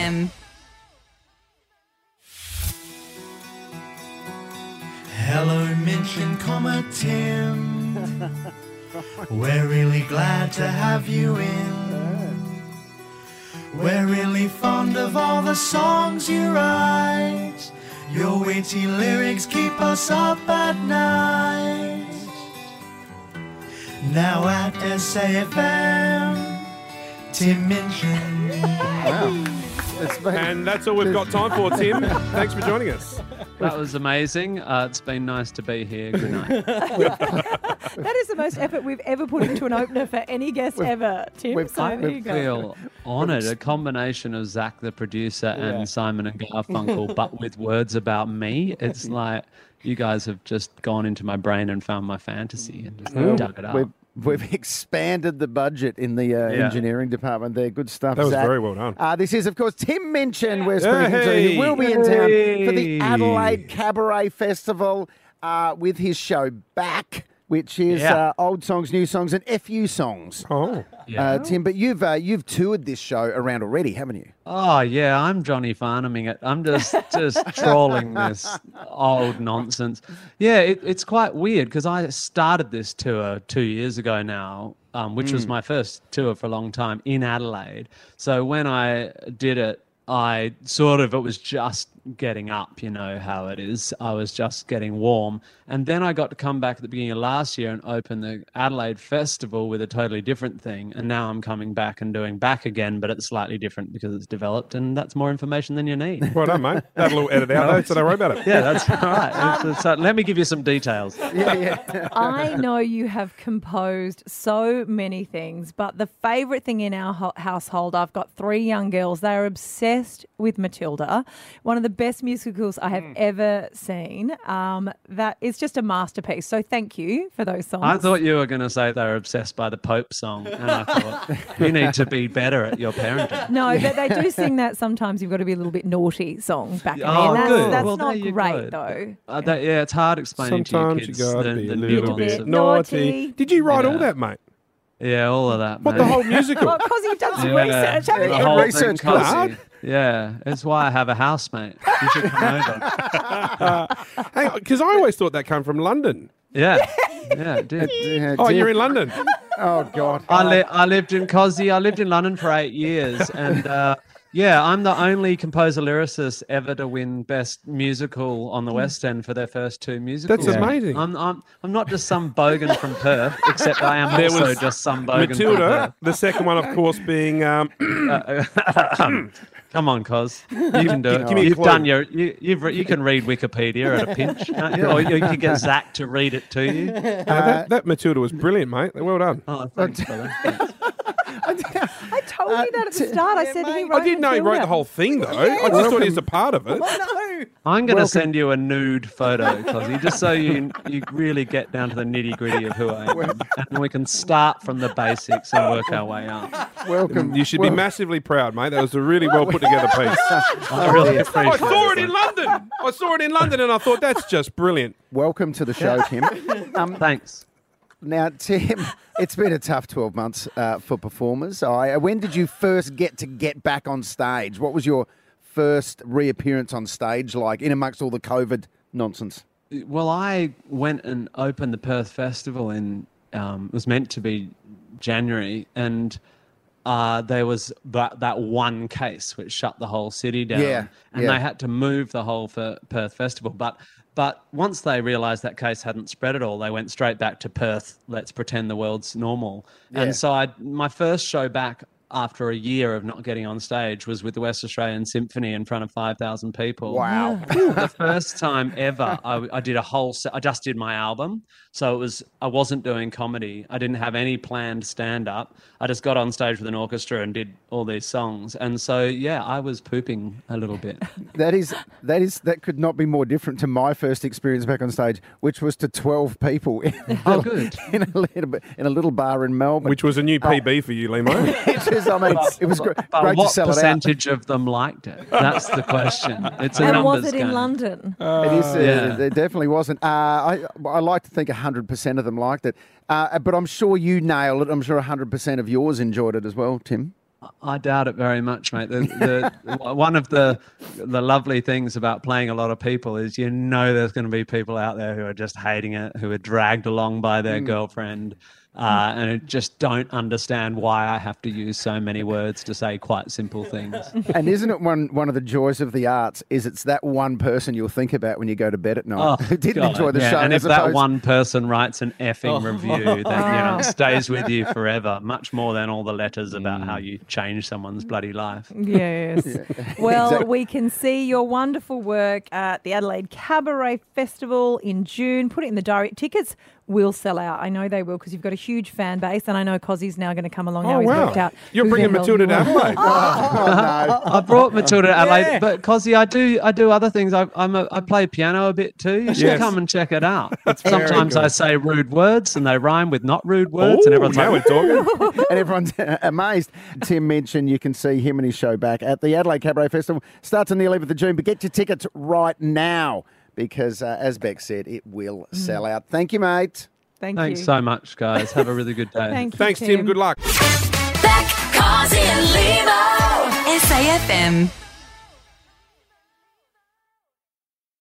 FM. Hello, Mitch and Tim. We're really glad to have you in. We're really fond of all the songs you write. Your witty lyrics keep us up at night. Now at SAFM, Tim Minchin. Wow. And that's all we've got time for, Tim. Thanks for joining us. That was amazing. It's been nice to be here. Good night. That is the most effort we've ever put into an opener for any guest ever, Tim. So there you I go. feel honoured. A combination of Zach, the producer, and Simon and Garfunkel, but with words about me. It's like you guys have just gone into my brain and found my fantasy and just dug it up. We've expanded the budget in the engineering department there. Good stuff, That was Zach. very well done. This is, of course, Tim Minchin. We're speaking to. He will be in town for the Adelaide Cabaret Festival with his show Back, which is old songs, new songs, and FU songs. Oh. Tim, but you've toured this show around already, haven't you? Oh, yeah, I'm Johnny Farnhaming it. I'm just trawling this old nonsense. Yeah, it's quite weird because I started this tour 2 years ago now, which was my first tour for a long time in Adelaide. So when I did it, it was just getting up, you know how it is. I was just getting warm. And then I got to come back at the beginning of last year and open the Adelaide Festival with a totally different thing. And now I'm coming back and doing Back again, but it's slightly different because it's developed, and that's more information than you need. Well done, mate. That little edit out, though, so don't worry about it. Yeah, that's right. So let me give you some details. I know you have composed so many things, but the favourite thing in our household, I've got 3 young girls. They are obsessed with Matilda, one of the best musicals I have ever seen. That is just a masterpiece. So thank you for those songs. I thought you were going to say they were obsessed by the Pope song, and I thought you need to be better at your parenting. No, but they do sing that sometimes. You've got to be a little bit naughty song back in Oh, there. good. That's Well, not there you great, go. though. It's hard explaining Sometimes to you your kids got to be a the little nuance bit of naughty. Did you write all Yeah. that, mate? Yeah, all of that. What, mate. the whole musical? Well, because you've done some Yeah. research, haven't The you? whole research thing, class. Cosy. Yeah, it's why I have a housemate. You should know that. Hang on, because I always thought that came from London. Yeah, it did. Oh, you're in London. Oh, God. I lived in Cosy. I lived in London for 8 years, and I'm the only composer lyricist ever to win Best Musical on the West End for their first 2 musicals. That's amazing. I'm not just some bogan from Perth, except I am There also was just some bogan Matilda, the second one, of course, being... from Perth. Come on, Cos. You can do it. Give me a You've clue. done you can read Wikipedia at a pinch, can't you? Or you can get Zach to read it to you. that Matilda was brilliant, mate. Well done. Oh, thanks, brother. Thanks. I told you that at the start. I said he wrote I didn't know he wrote the whole thing, though. I just thought he was a part of it. I'm going to send you a nude photo, Cosy, just so you really get down to the nitty-gritty of who I am. And we can start from the basics and work our way up. Welcome. You should be massively proud, mate. That was a really well put together piece. I really appreciate I saw it in London. I saw it in London, and I thought that's just brilliant. Welcome to the show, Tim. Thanks. Now, Tim, it's been a tough 12 months for performers. When did you first get back on stage? What was your first reappearance on stage like in amongst all the COVID nonsense? Well, I went and opened the Perth Festival in, it was meant to be January, and there was that one case which shut the whole city down. They had to move the whole Perth Festival. But once they realised that case hadn't spread at all, they went straight back to Perth. Let's pretend the world's normal. Yeah. And so my first show back after a year of not getting on stage was with the West Australian Symphony in front of 5,000 people. Wow. The first time ever I did I just did my album. So I wasn't doing comedy. I didn't have any planned stand-up. I just got on stage with an orchestra and did all these songs. And so, yeah, I was pooping a little bit. That could not be more different to my first experience back on stage, which was to 12 people in a little bar in Melbourne. Which was a new PB for you, Limo. It was great But to what sell it out. percentage of them liked it? That's the question. It's a And numbers was it in game. London? It is. Yeah. It definitely wasn't. I like to think 100% of them liked it. But I'm sure you nailed it. I'm sure 100% of yours enjoyed it as well, Tim. I doubt it very much, mate. One of the lovely things about playing a lot of people is there's going to be people out there who are just hating it, who are dragged along by their girlfriend, and who just don't understand why I have to use so many words to say quite simple things. And isn't it one of the joys of the arts is it's that one person you'll think about when you go to bed at night who didn't enjoy the show. And if as that opposed- one person writes an effing review, that stays with you forever, much more than all the letters about how you change someone's bloody life. Yes. Well, Exactly. we can see your wonderful work at the Adelaide Cabaret Festival in June. Put it in the diary. Tickets will sell out. I know they will because you've got a huge fan base, and I know Cozzy's now going to come along. Oh, now he's wow. worked out. You're who bringing the hell Matilda you to are. Adelaide. Oh, no. I brought Matilda to Adelaide, Yeah. but Cozzy, I do other things. I play piano a bit too. You should Yes. come and check it out. very Sometimes good. I say rude words and they rhyme with not rude words, and Ooh, everyone's now like, we're talking. And everyone's amazed. Tim mentioned you can see him and his show back at the Adelaide Cabaret Festival. Starts on the 11th of June, but get your tickets right now because, as Beck said, it will sell out. Thank you, mate. Thanks you. so much, guys. Have a really good day. Thank you, Thanks, Tim. Good luck. Beck, Carsey and Limo. SAFM.